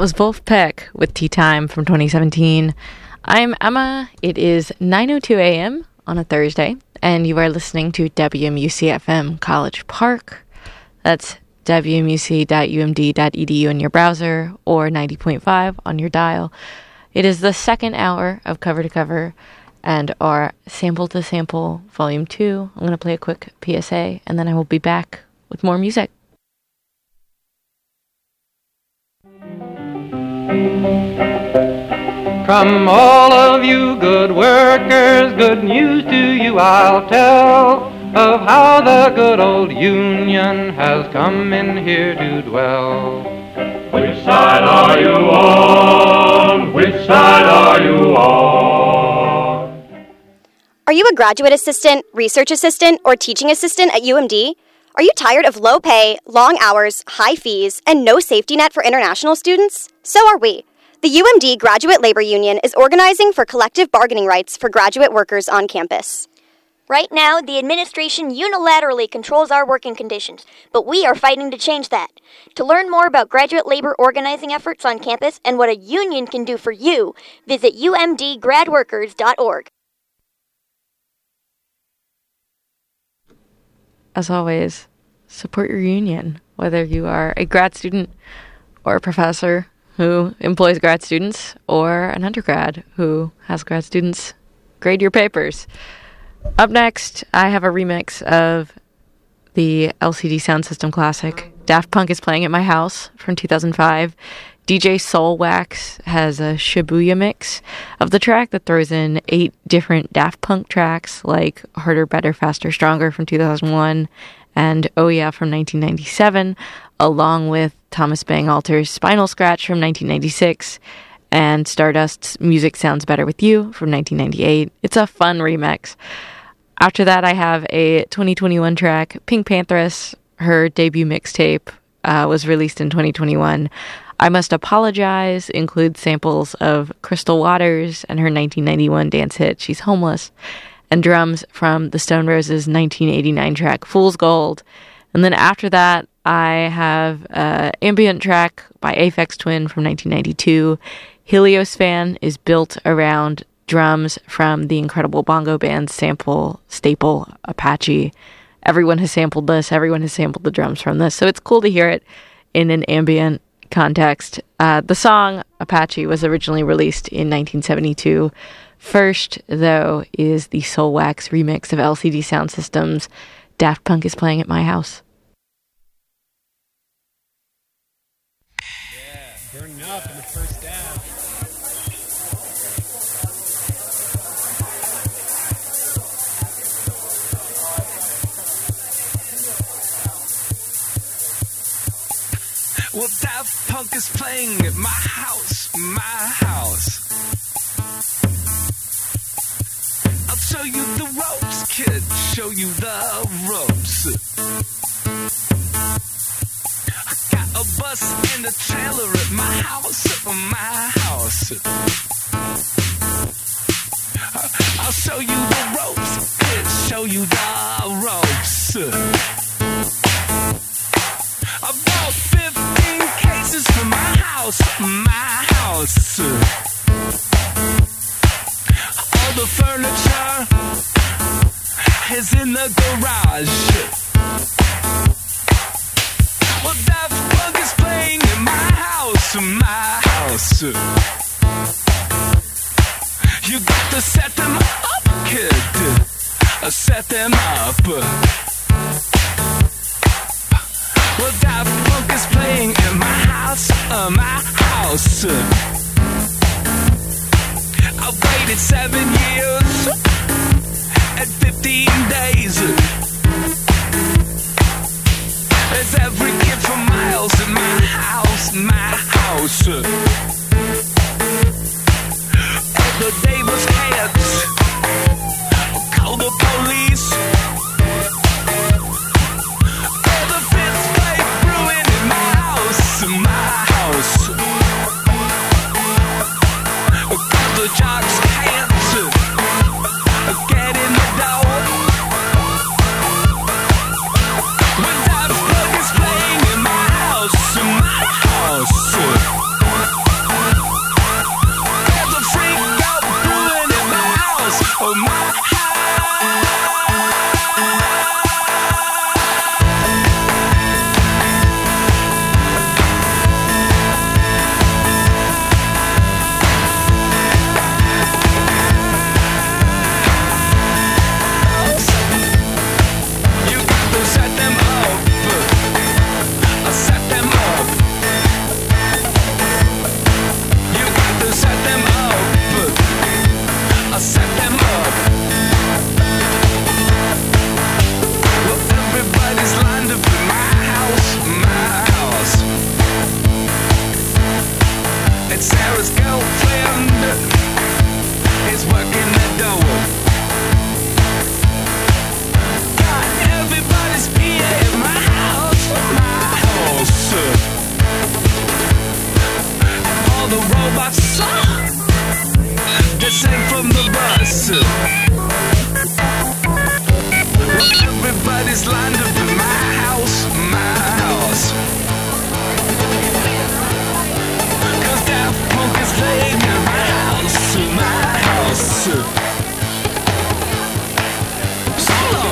was Wolfpack with Tea Time from 2017. I'm Emma. It is 9:02 a.m. on a Thursday, and you are listening to WMUC-FM College Park. That's wmuc.umd.edu in your browser, or 90.5 on your dial. It is the second hour of Cover to Cover and our Sample to Sample Volume 2. I'm going to play a quick PSA, and then I will be back with more music. From all of you good workers, good news to you I'll tell, of how the good old Union has come in here to dwell. Which side are you on? Which side are you on? Are you a graduate assistant, research assistant, or teaching assistant at UMD? Are you tired of low pay, long hours, high fees, and no safety net for international students? So are we. The UMD Graduate Labor Union is organizing for collective bargaining rights for graduate workers on campus. Right now, the administration unilaterally controls our working conditions, but we are fighting to change that. To learn more about graduate labor organizing efforts on campus and what a union can do for you, visit umdgradworkers.org. As always, support your union, whether you are a grad student or a professor who employs grad students or an undergrad who has grad students grade your papers. Up next, I have a remix of the LCD Sound System classic Daft Punk is Playing at My House from 2005. DJ Soulwax has a Shibuya mix of the track that throws in 8 different Daft Punk tracks like Harder, Better, Faster, Stronger from 2001 and Oh Yeah from 1997, along with Thomas Bangalter's Spinal Scratch from 1996 and Stardust's Music Sounds Better With You from 1998. It's a fun remix. After that, I have a 2021 track, Pink Pantheress. Her debut mixtape was released in 2021. I Must Apologize includes samples of Crystal Waters and her 1991 dance hit, She's Homeless, and drums from the Stone Roses' 1989 track, Fool's Gold. And then after that, I have an ambient track by Aphex Twin from 1992. Helios Fan is built around drums from the incredible bongo band staple Apache. Everyone has sampled this. Everyone has sampled the drums from this. So it's cool to hear it in an ambient context. The song Apache was originally released in 1972. First, though, is the Soulwax remix of LCD Sound System's Daft Punk is Playing at My House. Yeah, burning up in the first half. Well, Daft Punk is playing at my house, my house. I'll show you the ropes, kid, show you the ropes. I got a bus and a trailer at my house, my house. I'll show you the ropes, kid, show you the ropes. I bought 15 cases for my house, my house. All the furniture is in the garage. Well, Daft Punk is playing in my house, my house. You got to set them up, kid. Set them up. Well, Daft Punk is playing in my house, my house. I've waited 7 years and 15 days. There's every kid for miles in my house, my house. The neighbors can't call the police. The fifth plate brewing in my house, my house. The jocks can't get in the door. When Daft Punk is playing in my house, my house. and Sarah's girlfriend is working the door. Got everybody's PA in my house, and all the robots descend from the bus. Everybody's lined up in my house, my house. 'Cause Daft Punk is playing in my house, my house. Solo.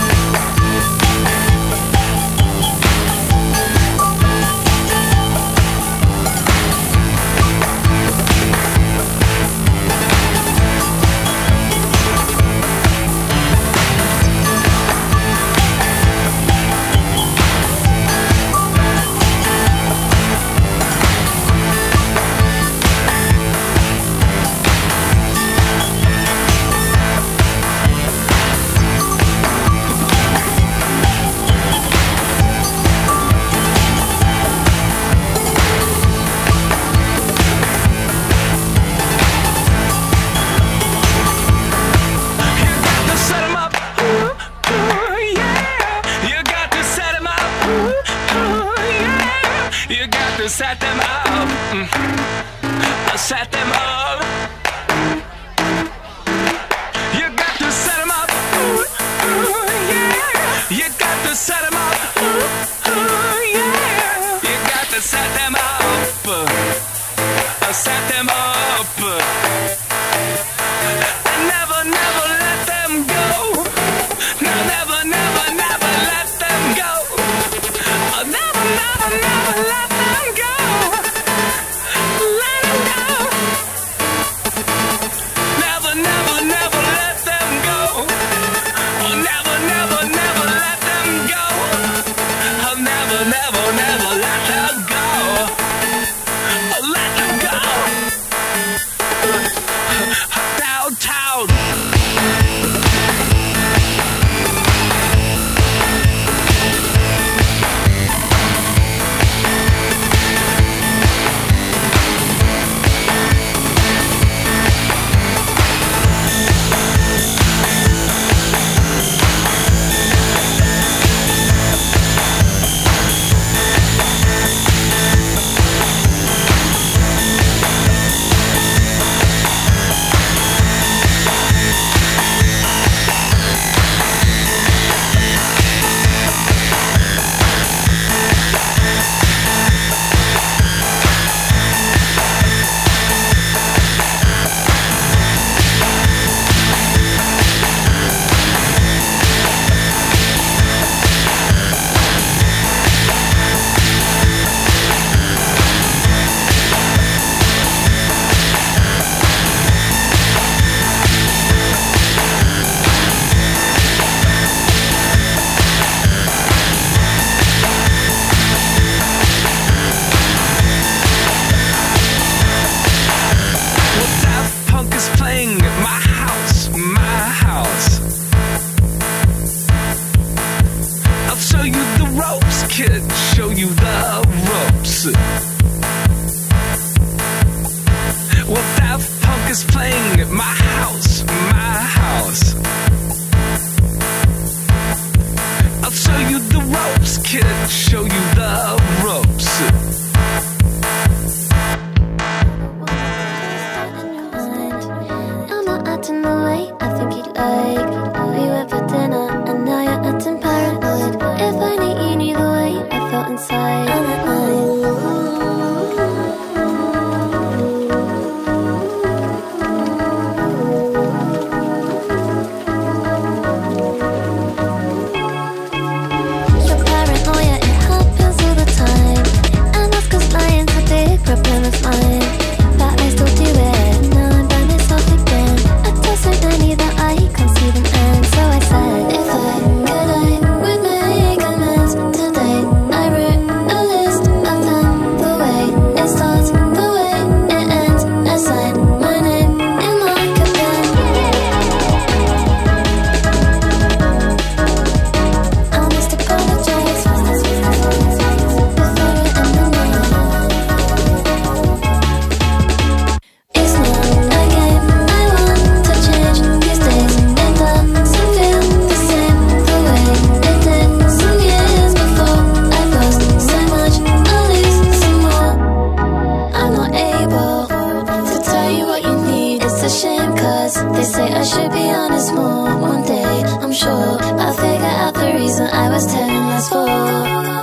Set them up, set them up. You got to set them up, yeah. You got to set them up, yeah. You got to set them up, set them up. And never, never let them go. No, never, never, never let them go. Oh, never, never, never let them go. Let them go. Never, never, never let them go. Oh, never, never, never let them go. Oh, never, never, never let them go. Oh, let them go. Downtown. is playing at my house, my house. I'll show you the ropes, kid, show you the ropes. I'm not acting the way I think you'd like. We went for dinner and now you're acting paranoid. If only you knew the way I felt inside on that night. Cause they say I should be honest more. One day, I'm sure I'll figure out the reason I was telling lies for.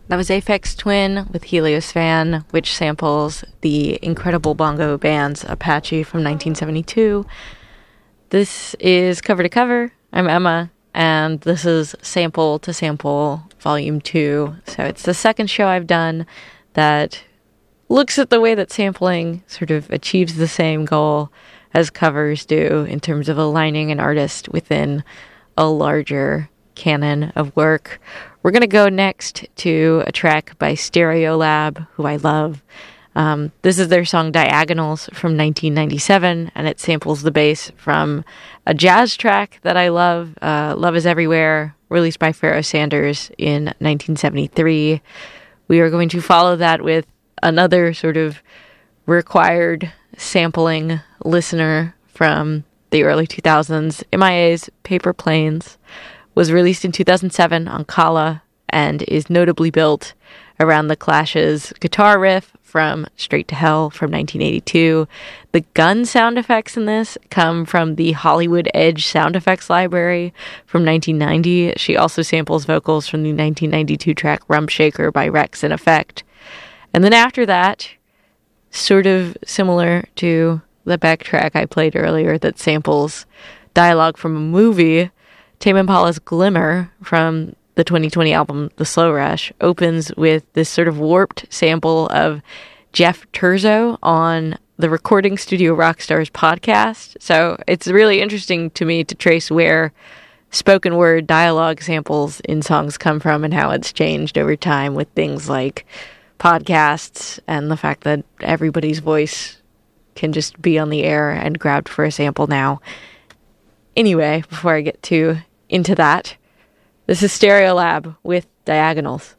That was Aphex Twin with Helios Fan, which samples the incredible bongo band's Apache from 1972. This is Cover to Cover. I'm Emma, and this is Sample to Sample Volume 2. So it's the second show I've done that looks at the way that sampling sort of achieves the same goal as covers do in terms of aligning an artist within a larger canon of work. We're going to go next to a track by Stereolab, who I love. This is their song Diagonals from 1997, and it samples the bass from a jazz track that I love, Love Is Everywhere, released by Pharoah Sanders in 1973. We are going to follow that with another sort of required sampling listener from the early 2000s. MIA's Paper Planes was released in 2007 on Kala and is notably built around the Clash's guitar riff from Straight to Hell from 1982. The gun sound effects in this come from the Hollywood Edge sound effects library from 1990. She also samples vocals from the 1992 track Rump Shaker by Rex in Effect. And then after that, sort of similar to the Beck track I played earlier that samples dialogue from a movie, Tame Impala's Glimmer from the 2020 album The Slow Rush opens with this sort of warped sample of Jeff Turzo on the Recording Studio Rockstars podcast. So it's really interesting to me to trace where spoken word dialogue samples in songs come from and how it's changed over time with things like podcasts and the fact that everybody's voice can just be on the air and grabbed for a sample now. Anyway, before I get too into that, this is Stereolab with Diagonals.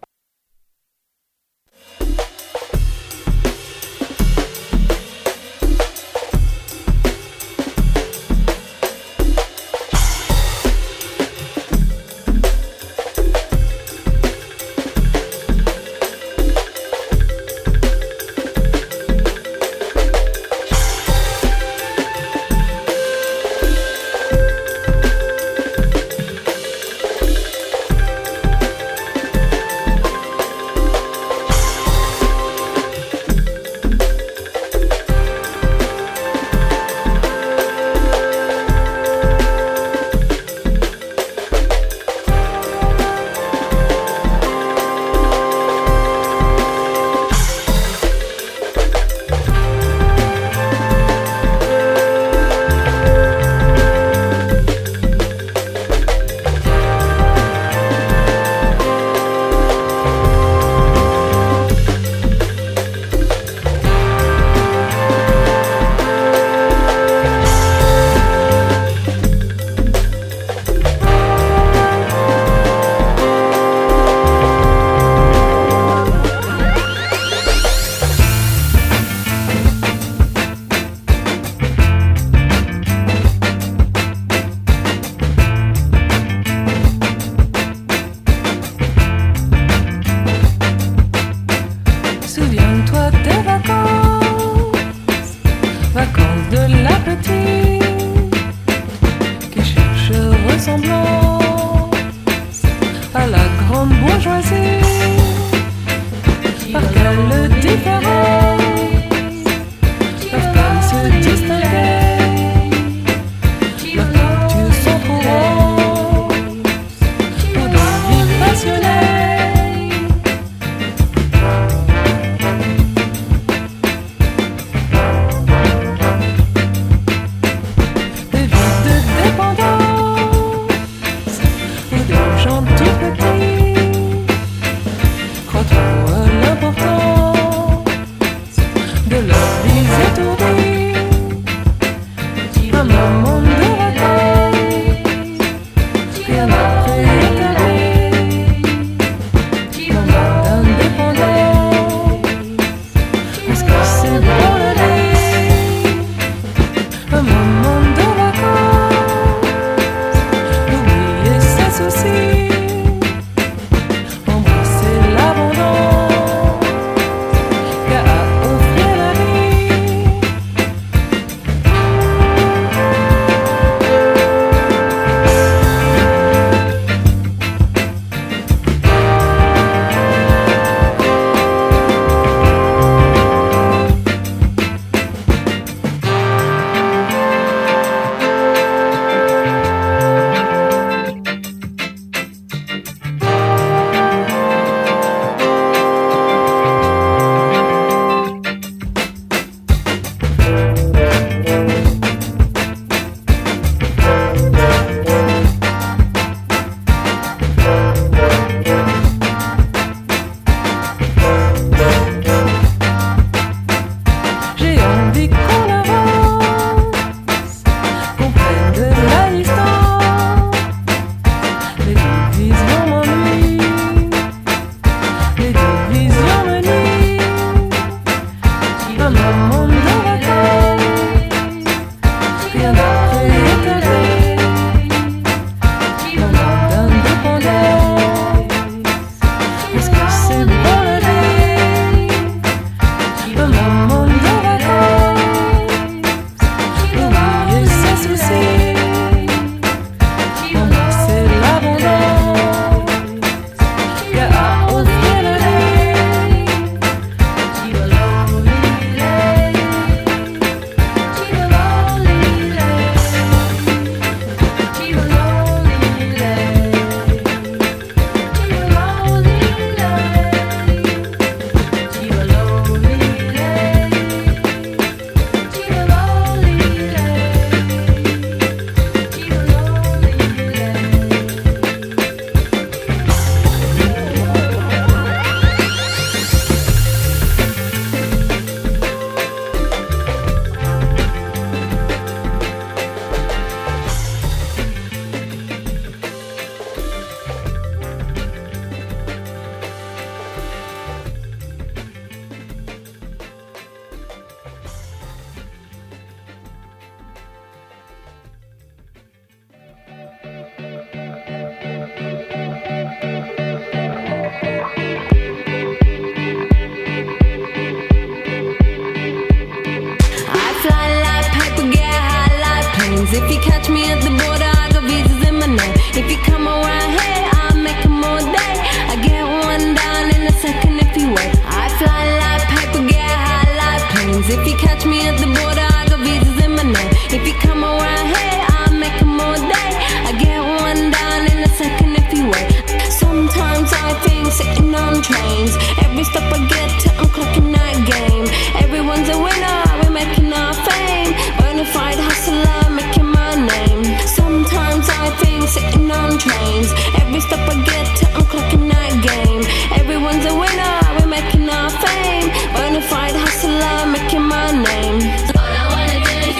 If you catch me at the border, I got visas in my name. If you come around here, I'll make 'em all day. I get one down in a second if you wait. I fly like paper, get high like planes. If you catch me at the border, I got visas in my name. If you come around here, I'll make 'em all day. I get one down in a second if you wait. Sometimes I think sitting on trains. Every stop I get to, I'm clocking that game. Everyone's a winner, we're making our fame. Bonafide hustler, making my name. Sometimes I think sitting on trains. Every stop I get to, I'm clocking that game. Everyone's a winner, we're making our fame. Bonafide hustler, making my name. All I wanna do is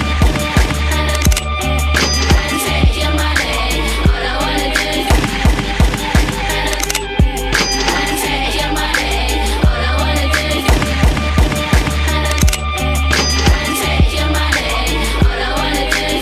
take your money. All I wanna do is take your money. All I wanna do is take your money. All I wanna do is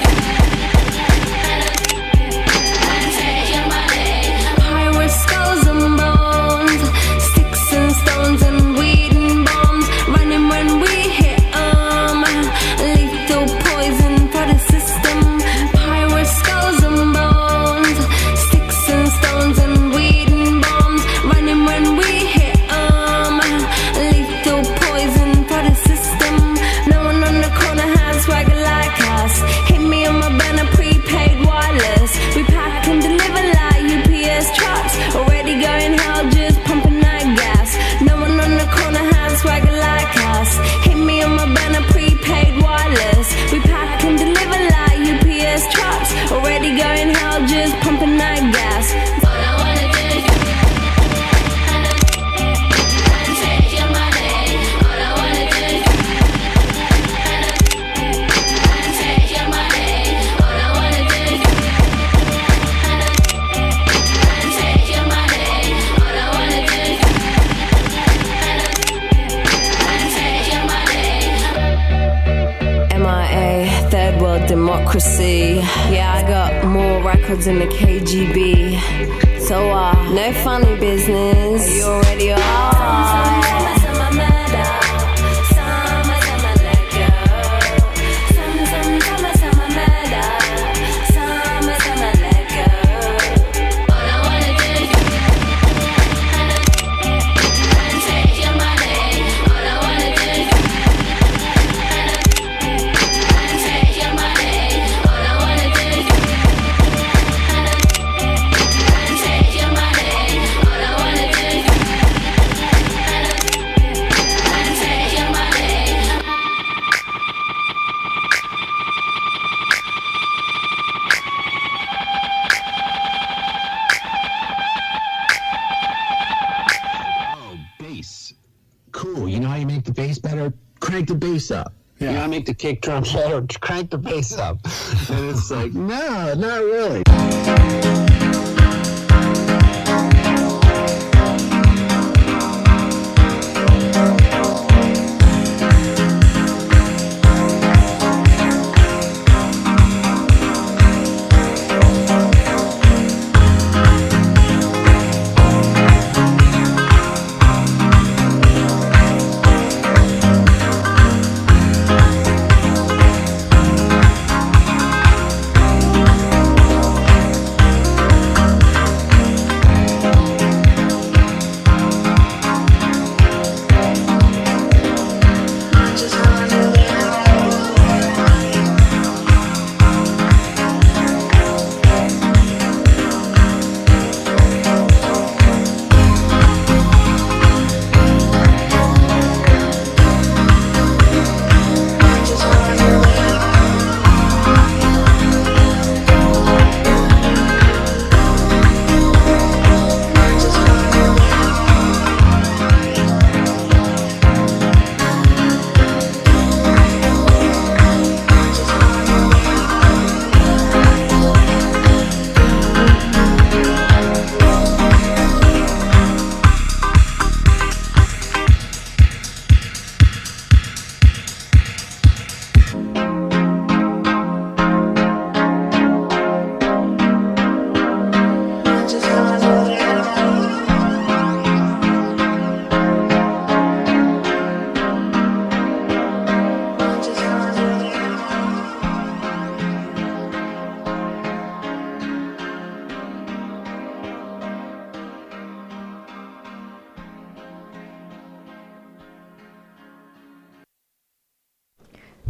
take your money. Pirates, skulls and bones, sticks and stones and weed and bombs. Running when we hit 'em. Lethal poison for the system. Pirates, skulls and bones, sticks and stones and weed and bombs. Running when we hit 'em. Lethal poison for the system. No one on the corner has swagger like us. Hit me on my banner, prepaid wireless. We pack and deliver like UPS trucks. Already going hell, just pumping that gas. No one on the corner has swagger like us. Hit me on my banner, prepaid wireless. We pack and deliver like UPS trucks. Already going hell, just pumping that gas. All I wanna do is take your money. All I wanna do is take your money. All I wanna do is take your money. All I wanna do is take your money. MIA, third world democracy. Yeah, I got more records than the KGB. So, no funny business. You already are. All I wanna do is take your money. All I wanna do is take your money. All I wanna do is take your money. All I wanna do is take your money. Oh, bass. Cool. You know how you make the bass better? Crank the bass up. You know how to make the kick drum better? Crank the bass up. And it's like, no, not really.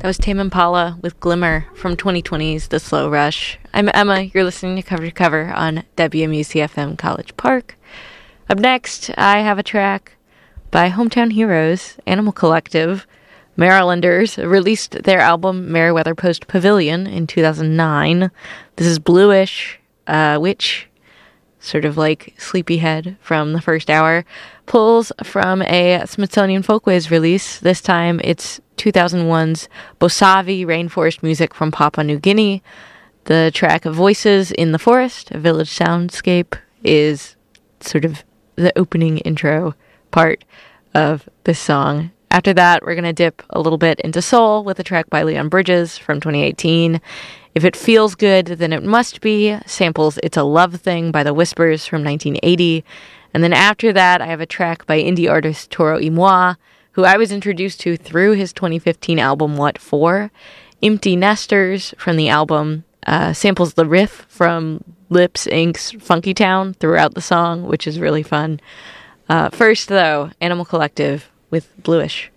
That was Tame Impala with Glimmer from 2020's The Slow Rush. I'm Emma. You're listening to Cover to Cover on WMUC-FM College Park. Up next, I have a track by Hometown Heroes, Animal Collective. Marylanders released their album Meriwether Post Pavilion in 2009. This is Bluish, which, sort of like Sleepyhead from the first hour, pulls from a Smithsonian Folkways release. This time it's 2001's Bosavi Rainforest Music from Papua New Guinea. The track Voices in the Forest, a village soundscape, is sort of the opening intro part of this song. After that, we're going to dip a little bit into soul with a track by Leon Bridges from 2018. If It Feels Good, Then It Must Be samples It's a Love Thing by The Whispers from 1980. And then after that, I have a track by indie artist Toro y Moi, who I was introduced to through his 2015 album What For. Empty Nesters from the album samples the riff from Lips Inc.'s Funky Town throughout the song, which is really fun. First, though, Animal Collective with Bluish.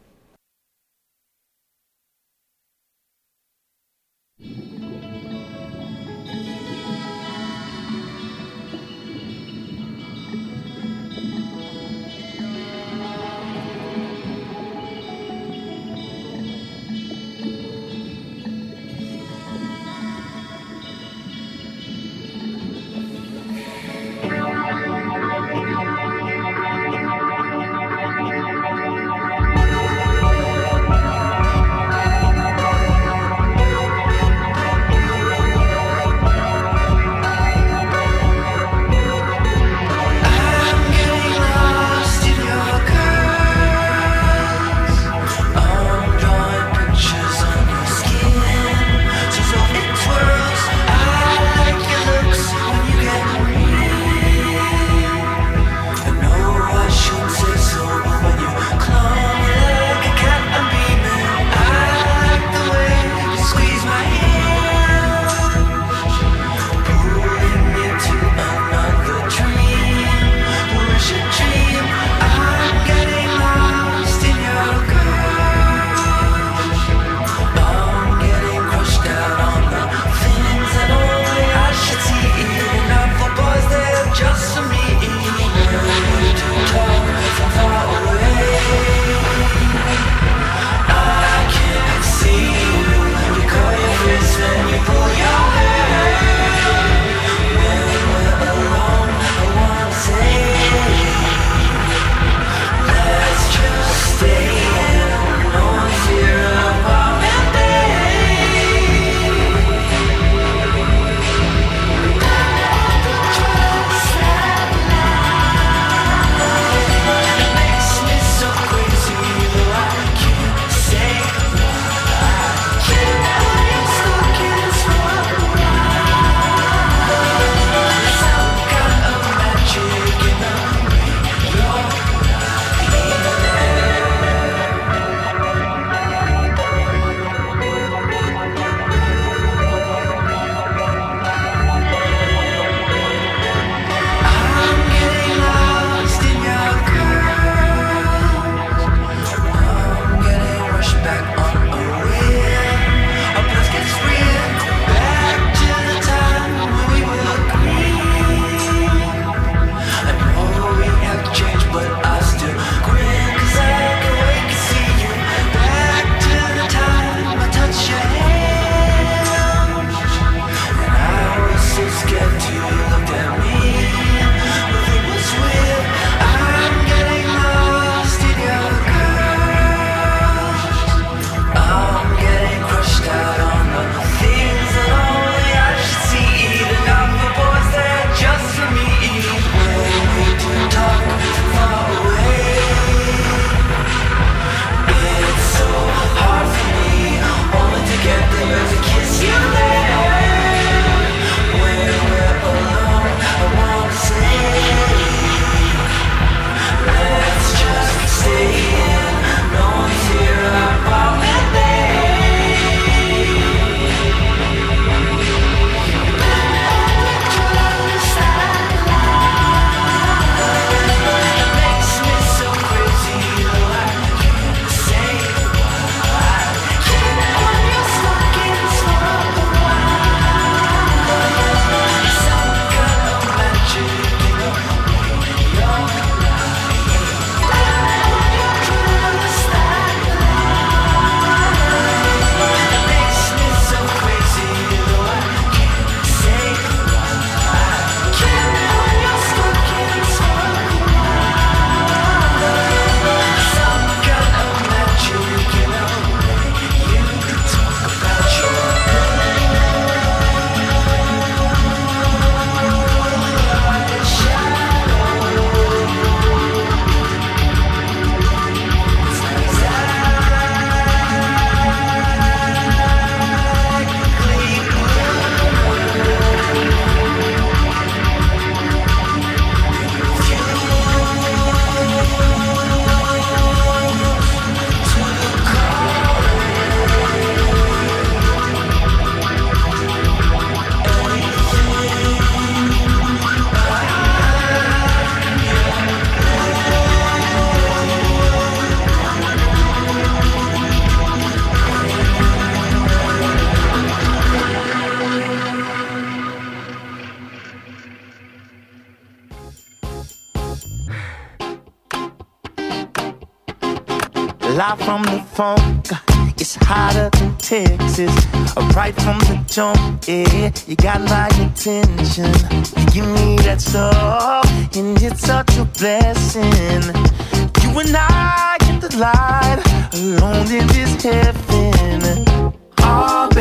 live from the funk. It's hotter than Texas, right from the jump. Yeah, you got my attention. You give me that stuff, and it's such a blessing. You and I get the light alone in this heaven. Oh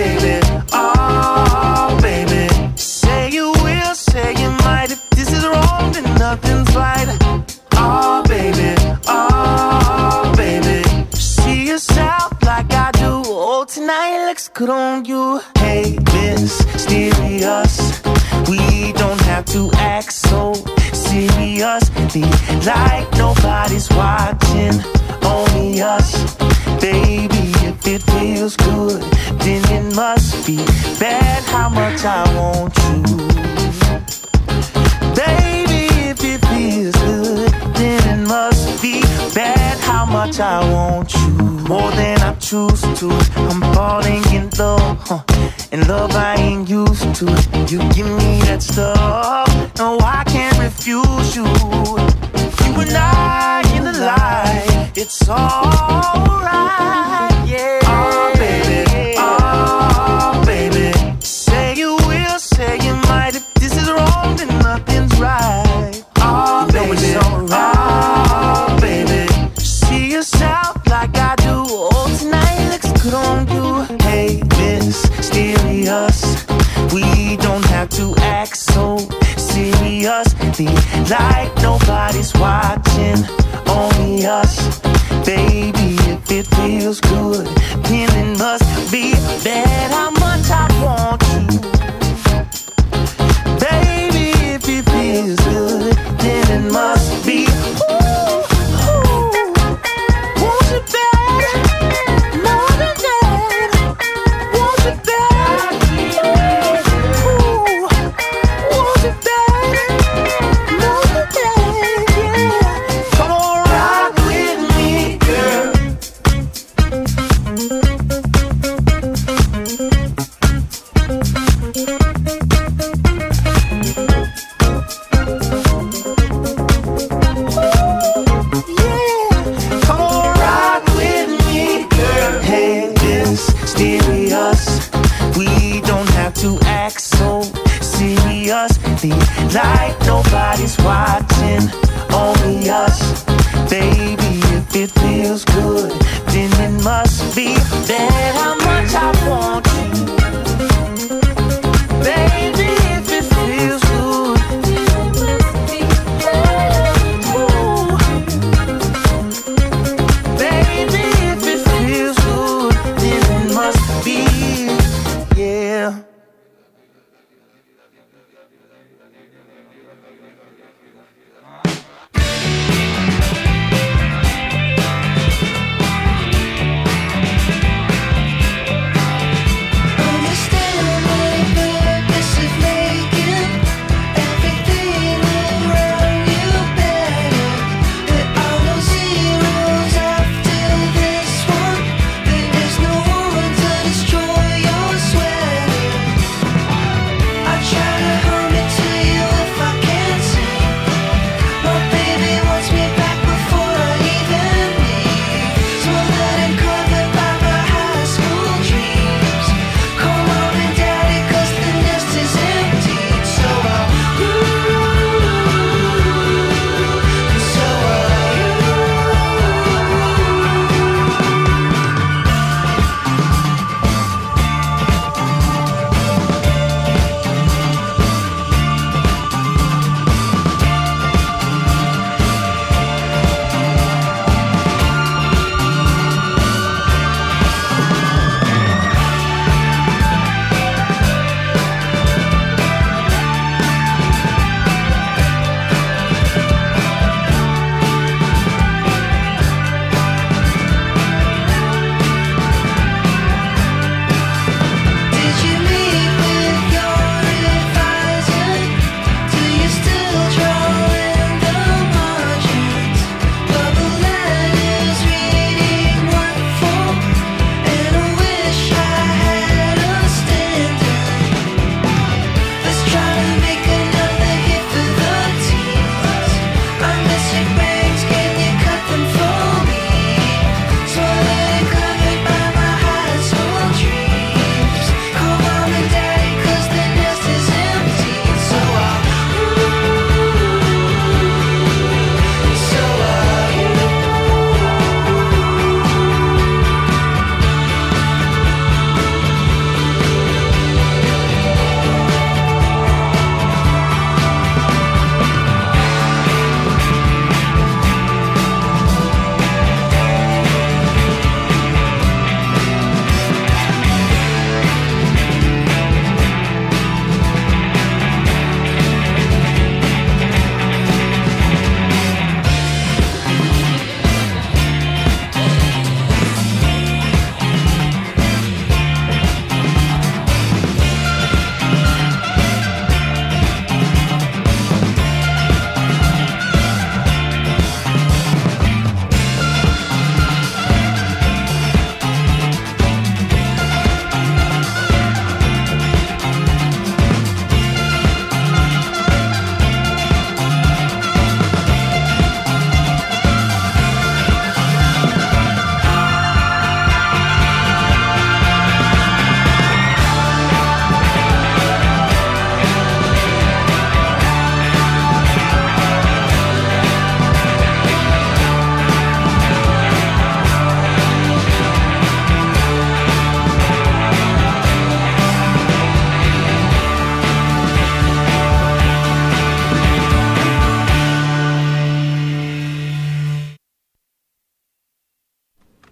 baby, say you will, say you might. If this is wrong, then nothing's right. Oh baby, see yourself like I do. Oh, tonight looks good on you. Hey, mysterious, we don't have to act so seriously, like nobody's watching, only us. Baby, if it feels good, then it must be bad how much I want you. Baby, if it feels good, then it must be bad how much I want you. More than I choose to, I'm falling in love, and love I ain't used to. You give me that stuff, no I can't refuse you. You and I in the light, it's alright, yeah. Oh baby, say you will, say you might. If this is wrong, then nothing's right. Oh baby, it's alright. Oh baby, see yourself like I do. Oh, tonight looks good on you. Hey, mysterious, we don't have to act so seriously, like nobody's watching, only us. Baby, if it feels good, then it must be bad how much I want you. Baby, if it feels good, then it must be. Want it bad, more than that. Want it bad, want it bad, more than that, yeah. Come on, rock with me, girl. Come on, rock with me, girl. Hey, mysterious, we don't have to act so seriously, like nobody's watching, only us. Baby, if it feels good, then it must be bad how much I want you. Baby, if it feels good, then it must be bad. Ooh. Baby, if it feels good, then it must be, yeah.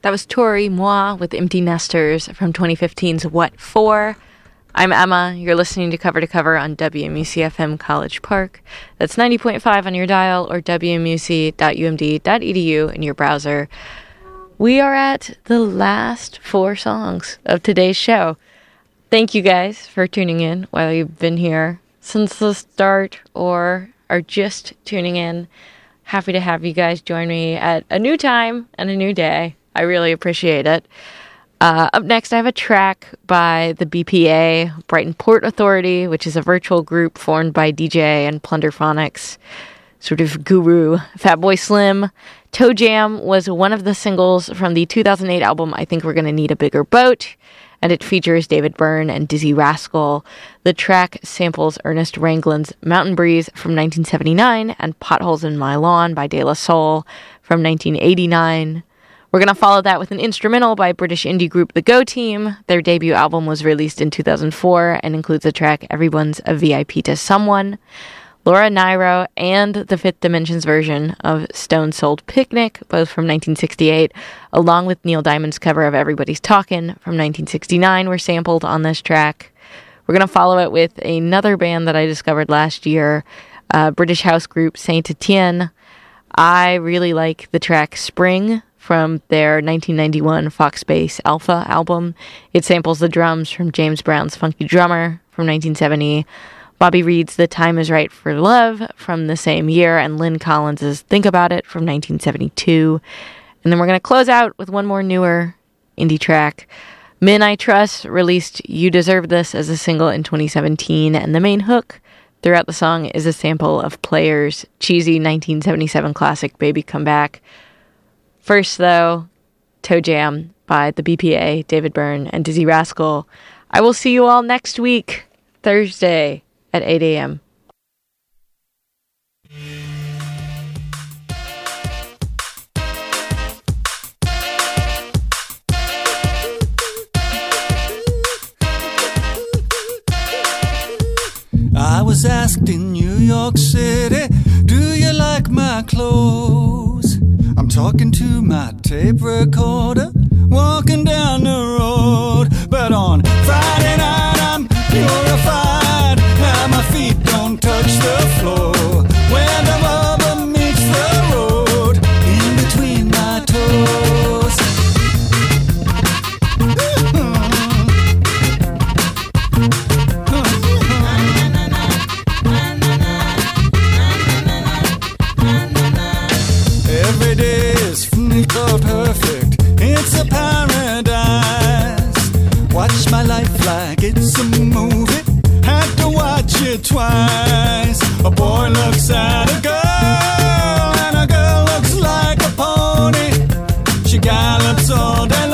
That was Tori Moi with Empty Nesters from 2015's What For? I'm Emma. You're listening to Cover on WMUC-FM College Park. That's 90.5 on your dial or wmuc.umd.edu in your browser. We are at the last 4 songs of today's show. Thank you guys for tuning in, whether you've been here since the start or are just tuning in. Happy to have you guys join me at a new time and a new day. I really appreciate it. Up next, I have a track by the BPA, Brighton Port Authority, which is a virtual group formed by DJ and Plunderphonics sort of guru Fatboy Slim. Toe Jam was one of the singles from the 2008 album I Think We're Gonna Need a Bigger Boat, and it features David Byrne and Dizzy Rascal. The track samples Ernest Ranglin's Mountain Breeze from 1979 and Potholes in My Lawn by De La Soul from 1989. We're going to follow that with an instrumental by British indie group The Go Team. Their debut album was released in 2004 and includes the track Everyone's a VIP to Someone. Laura Nyro and the Fifth Dimensions version of Stone Souled Picnic, both from 1968, along with Neil Diamond's cover of Everybody's Talkin' from 1969, were sampled on this track. We're going to follow it with another band that I discovered last year, British house group Saint Etienne. I really like the track Spring from their 1991 Fox Bass Alpha album. It samples the drums from James Brown's Funky Drummer from 1970, Bobby Reed's The Time Is Right for Love from the same year, and Lynn Collins' Think About It from 1972. And then we're going to close out with one more newer indie track. Men I Trust released You Deserve This as a single in 2017, and the main hook throughout the song is a sample of Player's cheesy 1977 classic Baby Come Back. First, though, Toe Jam by the BPA, David Byrne, and Dizzy Rascal. I will see you all next week, Thursday at 8 a.m. I was asked in New York City, do you like my clothes? I'm talking to my tape recorder, walking down the road. But on Friday night I'm purified, now my feet don't touch the floor. When the rubber meets the road, in between my toes. Every day is perfect, it's a paradise. Watch my life like it's a movie, had to watch it twice. A boy looks at a girl, and a girl looks like a pony. She gallops all day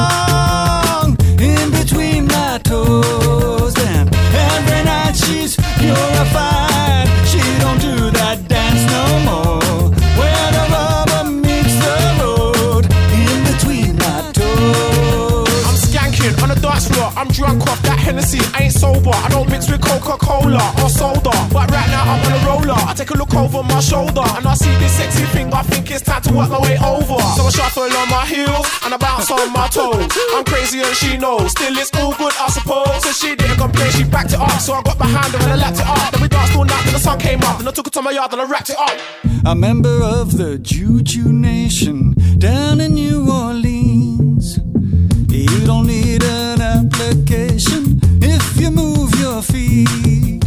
long, in between my toes. And every night she's purified, she don't do that dance no more. Where the rubber meets the road, in between my toes. I'm skanking on the dance floor, I'm drunk off that Hennessy, I ain't sober. I don't mix with Coca-Cola or soda, but right now I'm on a roller. I take a look over my shoulder and I see this sexy thing, I think it's time to work my way over. So I shuffle on my heels and I bounce on my toes. I'm crazy and she knows, still it's all good I suppose. So she didn't complain, she backed it up, so I got behind her and I lapped it up. Then we danced all night till the sun came up, and I took it to my yard and I wrapped it up. A member of the Juju Nation down in New Orleans. You don't need an application if you move your feet.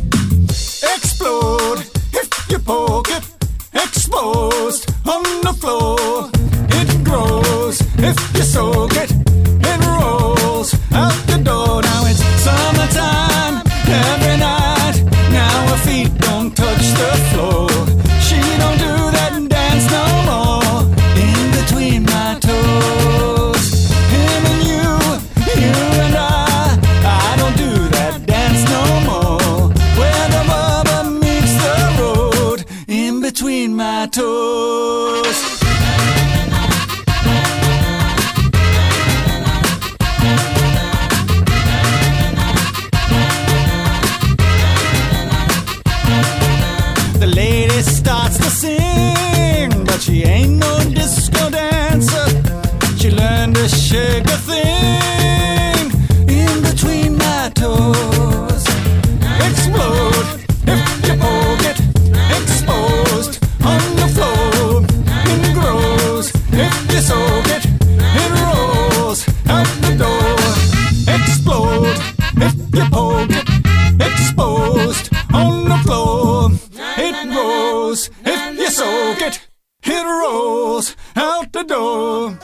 Explode if you poke it, exposed on the floor. It grows if you soak it, it rolls out the door. Now it's summertime every night, now her feet don't touch the floor. She don't do that dance no more, in between my toes. Him and you and I don't do that dance no more. Where the rubber meets the road, in between my toes. If you soak it, it rolls out the door. Explode if you poke it, exposed on the floor. It rolls if you soak it, it rolls out the door.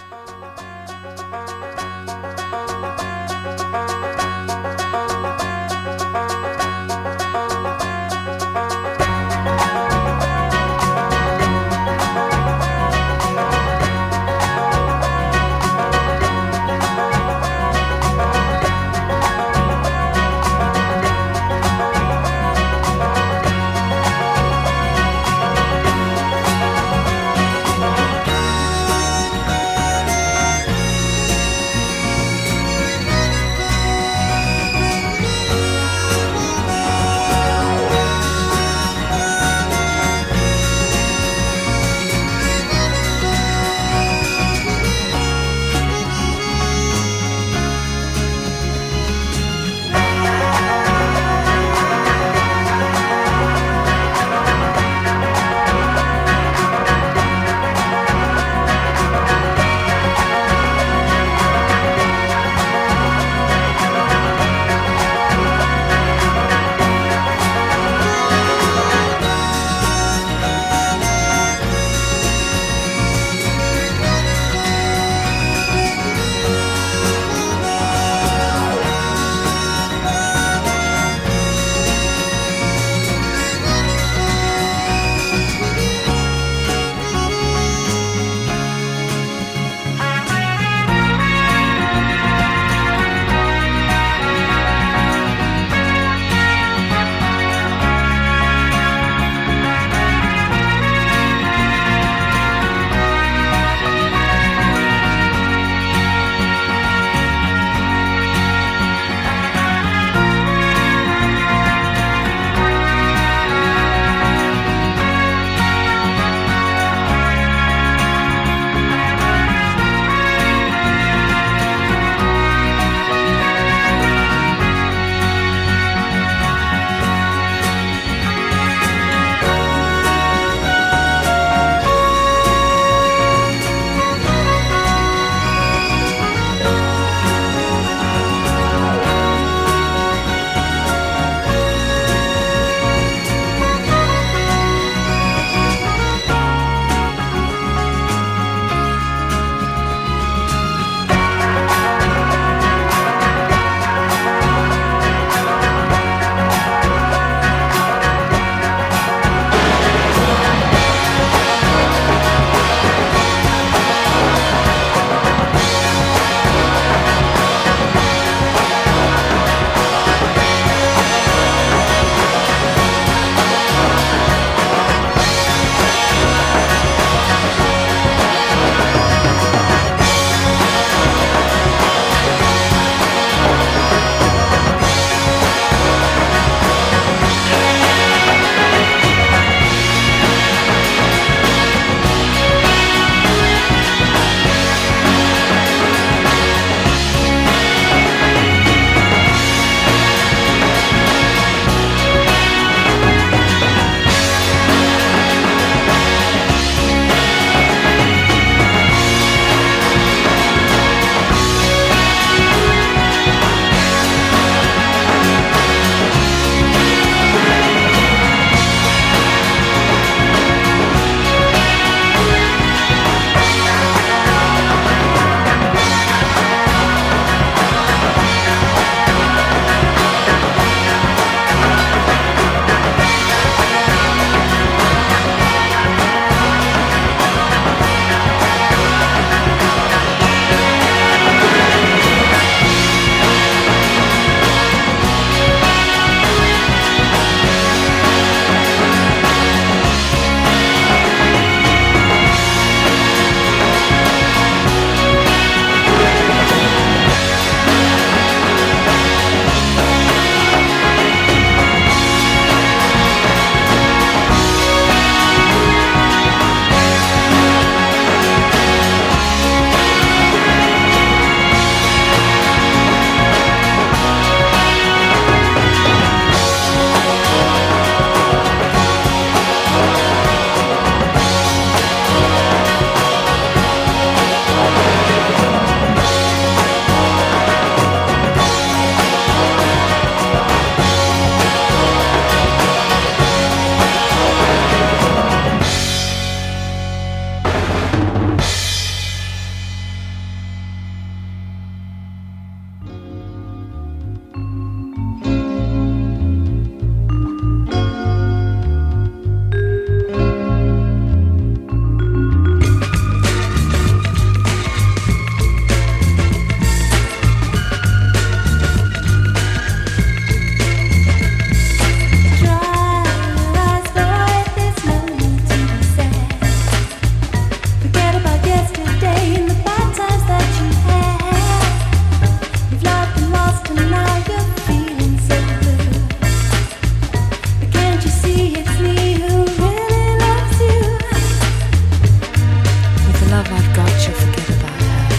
that you'll forget about her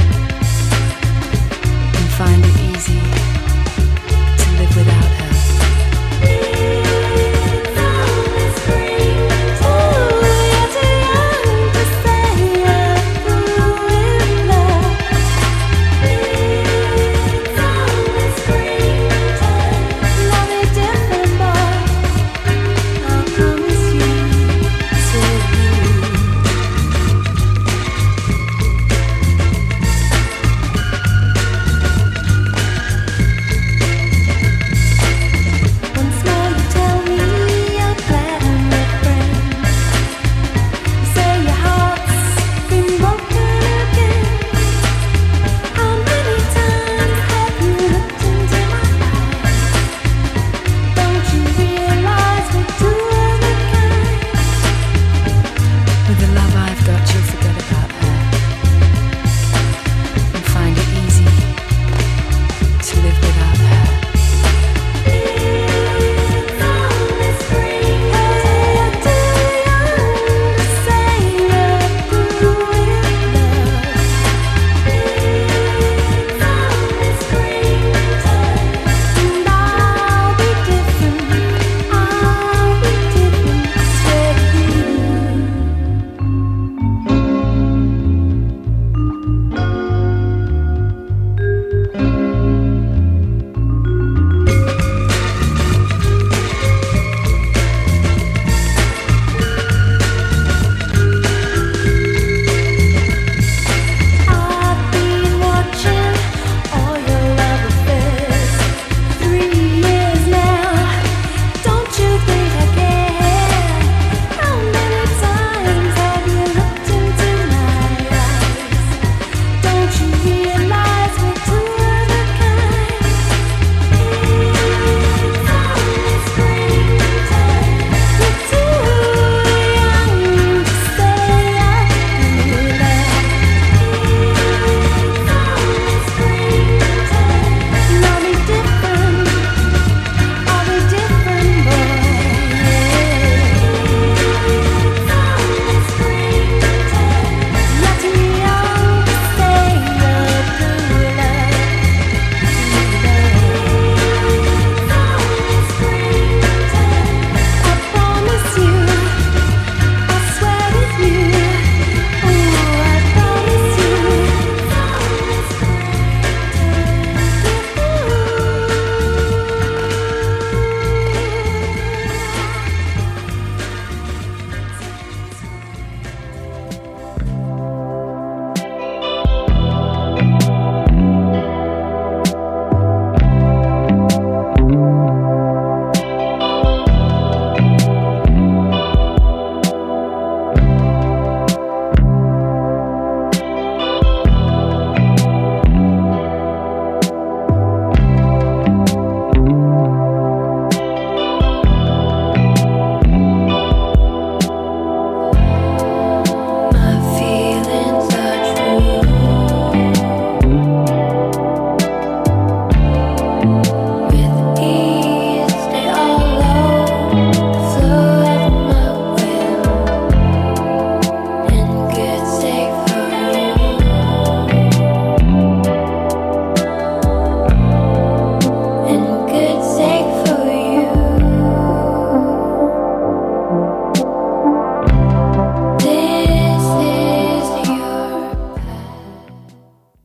and find it easy to live without her.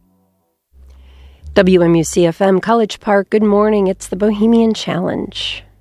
WMUC-FM, College Park, good morning. It's the Bohemian Challenge.